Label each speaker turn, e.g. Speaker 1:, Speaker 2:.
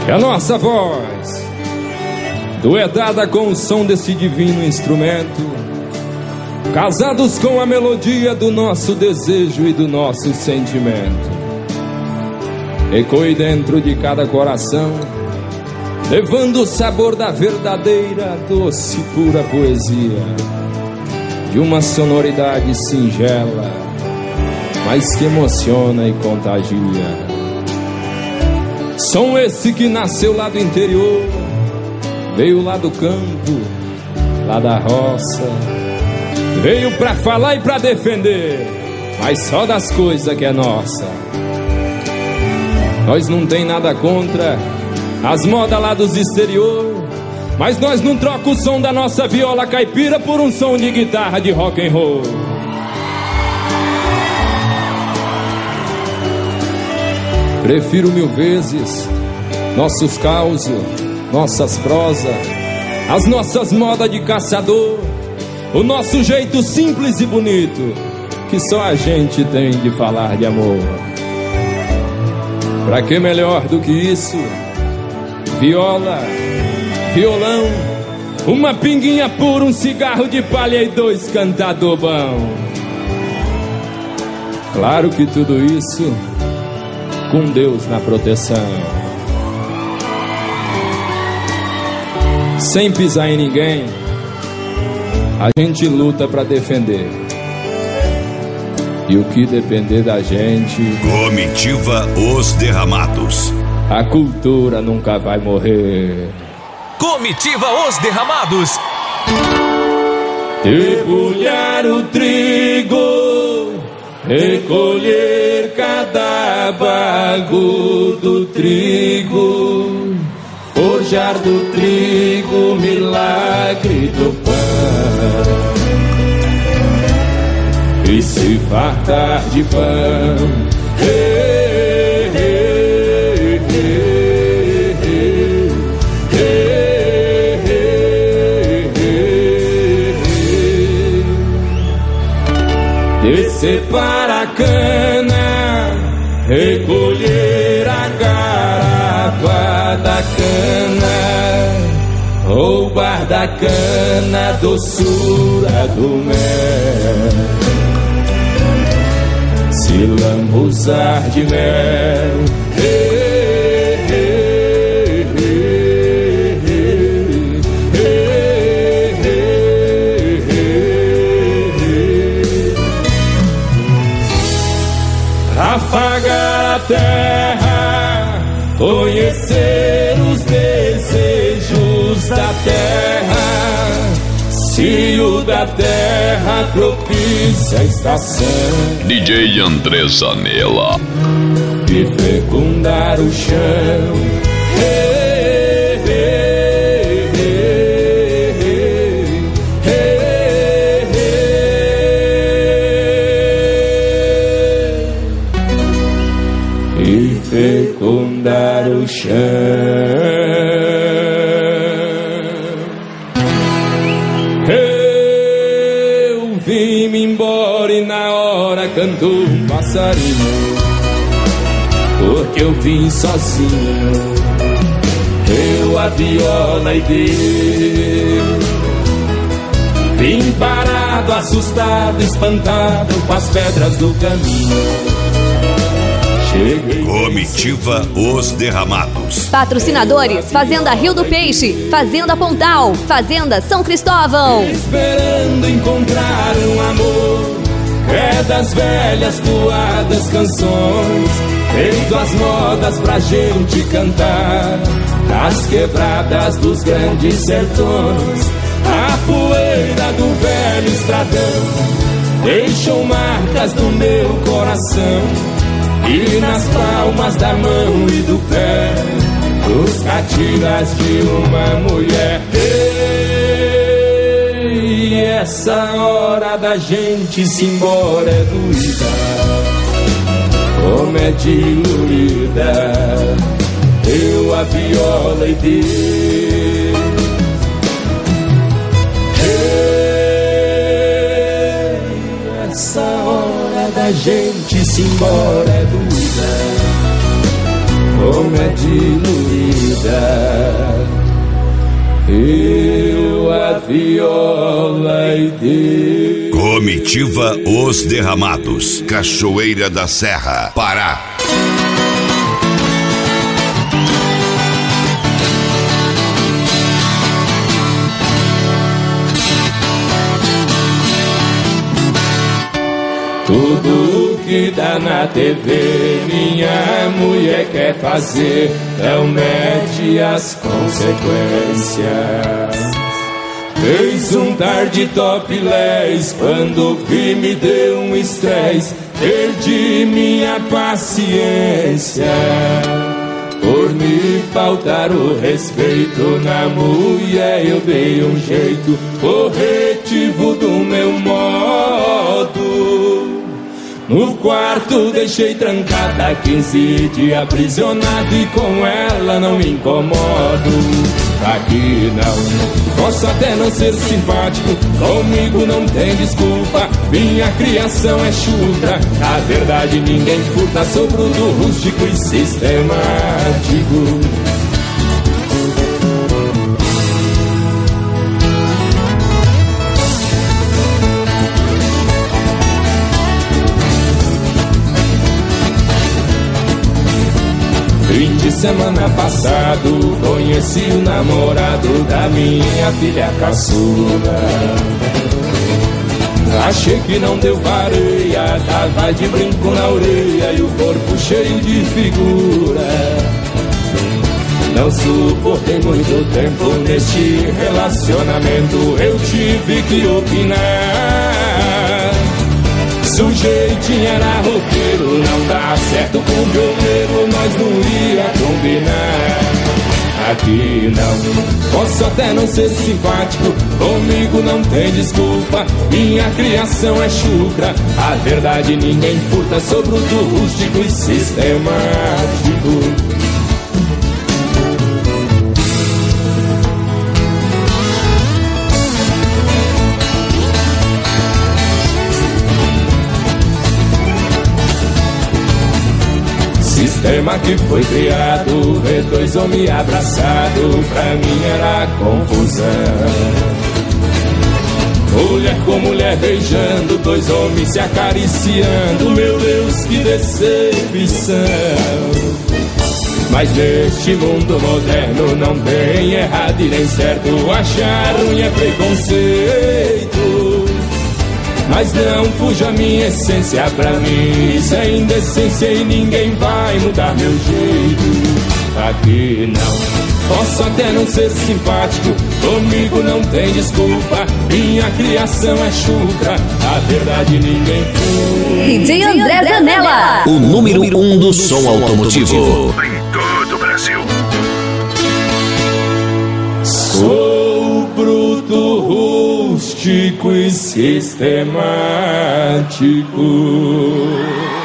Speaker 1: Que a nossa voz duetada com o som desse divino instrumento, casados com a melodia do nosso desejo e do nosso sentimento, ecoe dentro de cada coração, levando o sabor da verdadeira, doce, pura poesia, de uma sonoridade singela, mas que emociona e contagia. Som esse que nasceu lá do interior, veio lá do campo, lá da roça, veio pra falar e pra defender, mas só das coisas que é nossa. Nós não tem nada contra as modas lá dos exterior, mas nós não troca o som da nossa viola caipira por um som de guitarra de rock and roll. Prefiro 1000 vezes nossos causos, nossas prosas, as nossas modas de caçador, o nosso jeito simples e bonito, que só a gente tem de falar de amor. Pra que melhor do que isso? Viola, violão, uma pinguinha pura, um cigarro de palha e 2 cantador bom. Claro que tudo isso com Deus na proteção, sem pisar em ninguém, a gente luta pra defender. E o que depender da gente,
Speaker 2: Comitiva Os Derramados.
Speaker 1: A cultura nunca vai morrer.
Speaker 3: Comitiva Os Derramados.
Speaker 1: Debulhar o trigo, recolher cada bago do trigo, forjar do trigo milagre do pão, e se fartar de pão. Descer para a cana, recolher a garapa da cana, roubar da cana a doçura do mel, se lambuzar de mel. Afagar a terra, conhecer os desejos da terra, se o da terra propicia a estação,
Speaker 2: DJ André Zanella,
Speaker 1: e fecundar o chão. Fecundar o chão. Eu vim-me embora e na hora cantou um passarinho, porque eu vim sozinho, eu a viola e Deus. Vim parado, assustado, espantado com as pedras do caminho.
Speaker 2: Comitiva Os Derramados.
Speaker 4: Patrocinadores: Fazenda Rio do Peixe, Fazenda Pontal, Fazenda São Cristóvão.
Speaker 1: Esperando encontrar um amor, é das velhas toadas canções, feito as modas pra gente cantar, nas quebradas dos grandes sertões. A poeira do velho estradão deixou marcas no meu coração, e nas palmas da mão e do pé, os catiras de uma mulher. E essa hora da gente se embora é doída, como é diluída, eu a viola e Deus. Essa hora da gente se embora é doída, como é diluída, eu, a viola e Deus.
Speaker 2: Comitiva Os Derramados, Cachoeira da Serra, Pará.
Speaker 1: Tudo que dá na TV, minha mulher quer fazer, não mede as consequências. Fez um tarde topless, quando vi me deu um estresse, perdi minha paciência. Por me faltar o respeito na mulher, eu dei um jeito corretivo do meu modo. No quarto deixei trancada 15 dias aprisionado, e com ela não me incomodo. Aqui não, posso até não ser simpático, comigo não tem desculpa, minha criação é chuta. A verdade ninguém furta, sou bruto, rústico e sistemático. Fim de semana passado, conheci o namorado da minha filha caçula. Achei que não deu pareia, tava de brinco na orelha e o corpo cheio de figura. Não suportei muito tempo neste relacionamento, eu tive que opinar. Sujeitinho era roqueiro, não dá certo com violeiro, nós não ia combinar. Aqui não, posso até não ser simpático, comigo não tem desculpa, minha criação é chucra. A verdade ninguém furta, sou bruto, rústico e sistemático. Sistema que foi criado, ver dois homens abraçados, pra mim era confusão. Mulher com mulher beijando, dois homens se acariciando, meu Deus, que decepção. Mas neste mundo moderno não tem errado e nem certo, achar ruim é preconceito. Mas não fuja minha essência, pra mim isso é indecência e ninguém vai mudar meu jeito. Aqui não, posso até não ser simpático, comigo não tem desculpa, minha criação é chucra, a verdade ninguém fura.
Speaker 4: DJ André Zanella,
Speaker 3: o número 1 do som automotivo
Speaker 2: Em todo o Brasil.
Speaker 1: Sou bruto, rústico e sistemático.